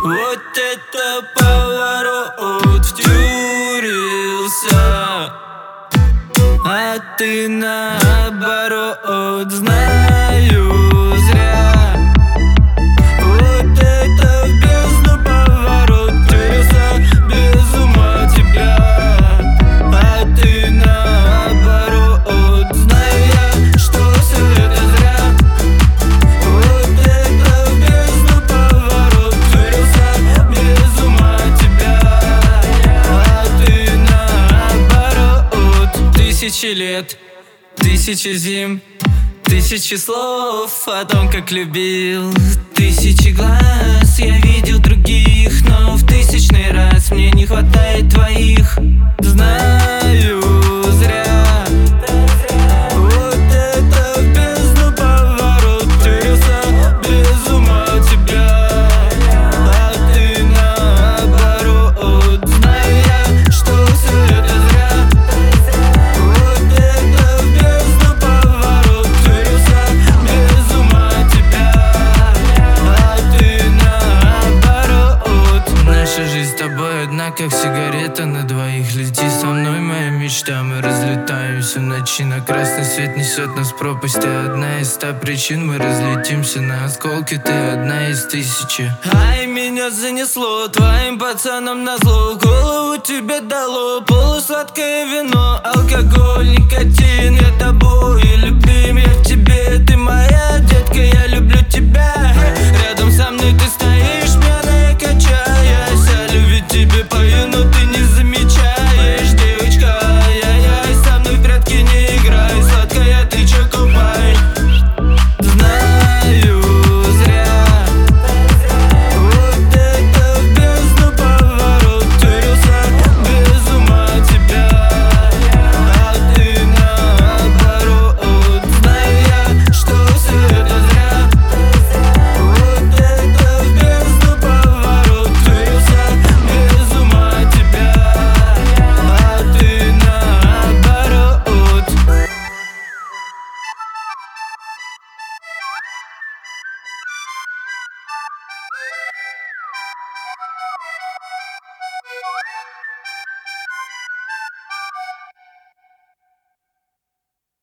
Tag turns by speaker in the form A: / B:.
A: Вот это поворот, втюрился, а ты наоборот, знаю зря. Вот это в бездну поворот, втюрился без ума тебя, а ты наоборот, знаю я, что все это зря. Вот это в бездну поворот, втюрился без ума тебя, а ты наоборот. Тысячи лет, тысячи зим, тысячи слов о том, как любил. Тысячи глаз я видел других, но в тысячный раз мне не хватает твоих. Знаю зря. Вот это в бездну поворот, втюрился без ума тебя, а ты наоборот, знаю я, что все это зря. Вот это в бездну поворот, втюрился без ума тебя, а ты наоборот. Наша жизнь с тобой одна, как сигарета на двоих. Лети со мной, моя мечта, мы разлетаемся в ночи. На красный свет несет нас в пропасть. Ты одна из 100 причин, мы разлетимся на осколки. Ты одна из тысячи. Ай, меня занесло твоим пацанам назло. Голову тебе дало полусладкое вино, алкоголь, никотин. Я тобой любим, я в тебе, ты моя детка, я люблю тебя. Рядом со мной ты стоишь, пьяная качаясь. Я любить тебе пою, но ты не замечаешь. Девочка, ай-яй-яй, со мной в прятки не играй. Сладкая, ты чё, купай? Знаю зря. Вот это в бездну поворот, втюрился без ума тебя, а ты наоборот, знаю я, что все это зря. Вот это в бездну поворот, втюрился без ума тебя, а ты наоборот.